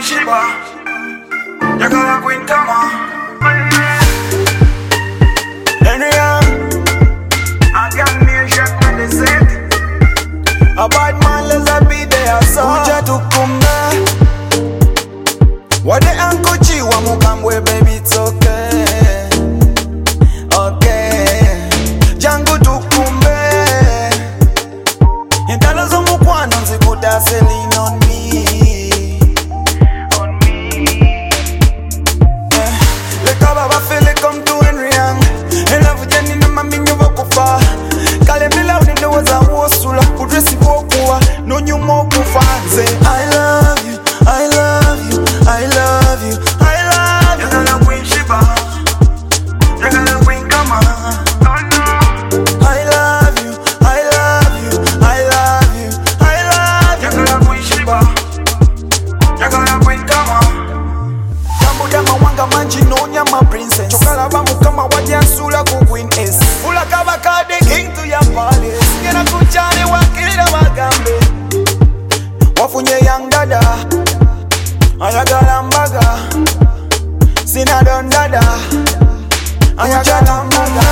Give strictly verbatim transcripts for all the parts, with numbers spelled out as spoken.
kuishiba, yakala kuintama. Henry Young, I got me a shot when they said a bad man, let's be there. So kuja tukumbe wade ankuchi wa mukambwe, baby, it's okay. Okay, jangu tukumbe intalo zo mukwano nzikuta selling on me. on me. Eh, leka baba feel come to Henry Young. And love jeni na mami nyovo kufa. Kale mila uninde waza wosula. Udresi wokuwa no nyumo kufanze. I love you, I love you, I love you, I love you. Yakala kuishiba, yakala kuintama. Oh no. I love you, I love you, I love you, I love you. Yakala kuishiba, yakala kuintama. Jambo dama wanga manji no nyama princess. Chokala bamu kama wajansula ku queen S. Ula kaba kade king to your palace. Ngena kuchane wakira wagambe. Wafunye yang dada, ayagala mbaga. Sina don dada, ayagala mbaga.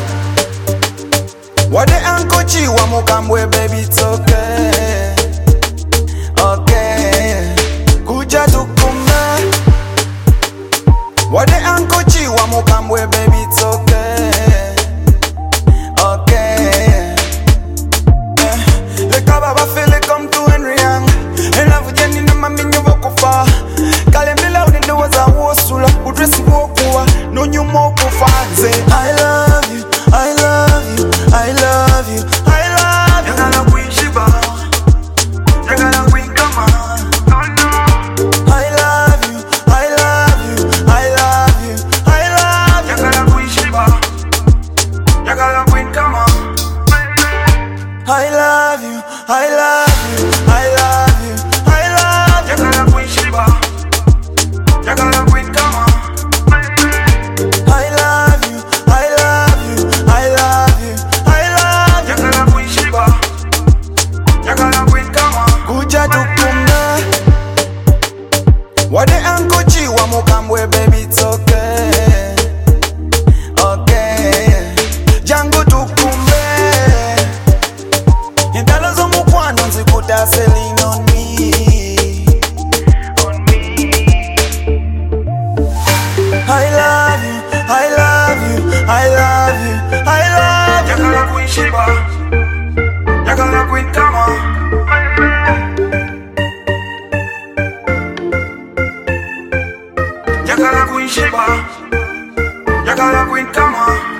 Wade ankochi wa mukambwe, baby, it's okay. Okay, kuja tukumbe wade ankochi wa mukambwe, baby, it's okay. Okay, eh, leka baba feel come to Henry Young. And love jeni na mami nyovo kufa. Kale mila uninde waza wosula. Udresi wokuwa no nyumo kufanze. I love you, I love you, I love you, I love you. Yakala kuishiba, yakala kuintama. Oh no. I love you, I love you, I love you, I love you. Yakala kuishiba, yakala kuintama. I love you, I love you, I love you, I love you. Yakala kuishiba, yakala kuintama. I love you, I love you, I love you, I love you. Yakala kuishiba, yakala kuintama. Kuja tukumbe wade ankochi wa mukambwe, baby, it's okay. Okay, jangu tukumbe intalo zo mukwano nzikuta selling on me. On me. I love you, I love you, I love you, I love you. Yakala kuishiba, yakala kuintama. Yakala kuishiba, yakala kuintama.